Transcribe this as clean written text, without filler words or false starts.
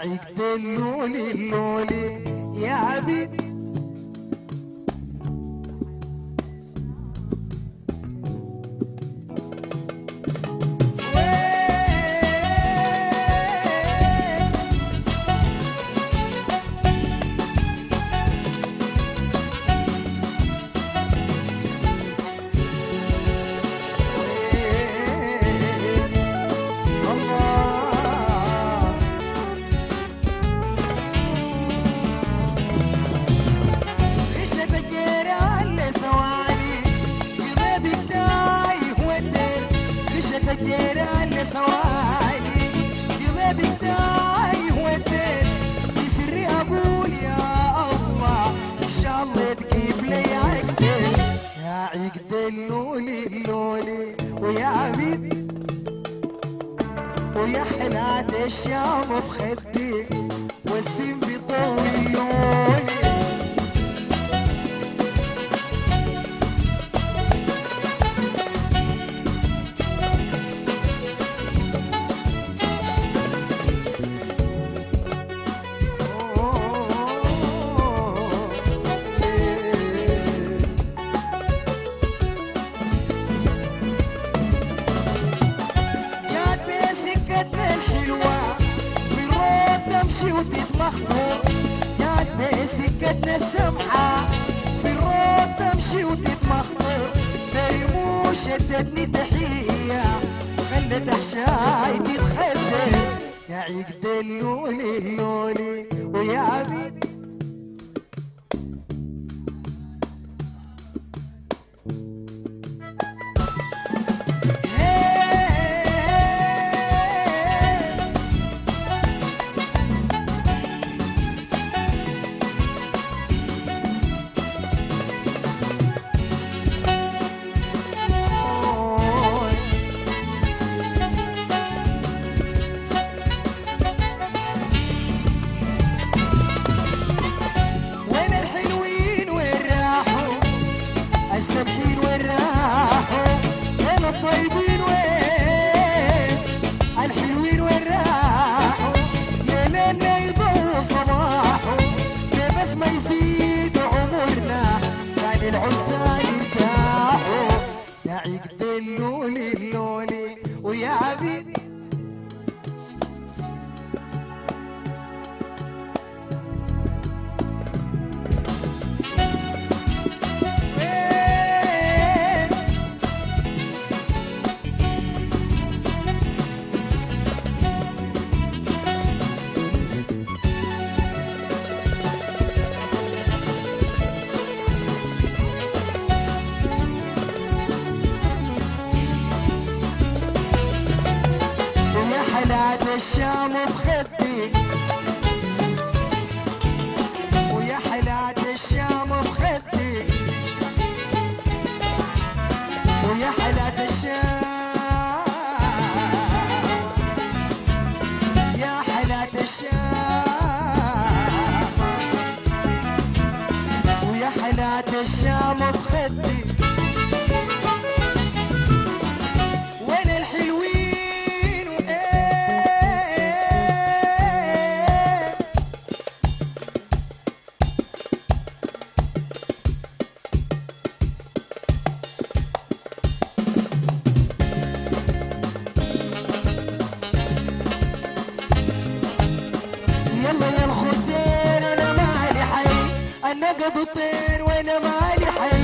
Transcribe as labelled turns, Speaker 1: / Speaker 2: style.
Speaker 1: عيد اللولي اللولي يا عبيد. الجيران سوالي قلبك تايه ودين في سري اقول يا الله ان شاء الله تكيف لي عقدك يا عقد اللولي اللولي ويا عبيد ويا حلات الشام بخدي والسم بيطول لوني. وتتمخطر جات بسكتنا السمحة في الروض تمشي وتتمخطر برموش شدتني تحية خلت احشاي تتخدر يا عقد اللولي اللولي ويا عبيد. الطيبين وين الحلوين وين راحوا ليلنا يضوي صباحه بس ما يزيد عمرنا كان العزال يرتاحوا يا عقد اللولي اللولي ويا عبيد. حلات الشام بخدي ويا حلات الشام بخدي ويا حلات الشام يا حلات الشام ويا حلات الشام بخدي وين الحلوين يلا يا الخدين انا مالي حي النقد الطير وانا مالي حي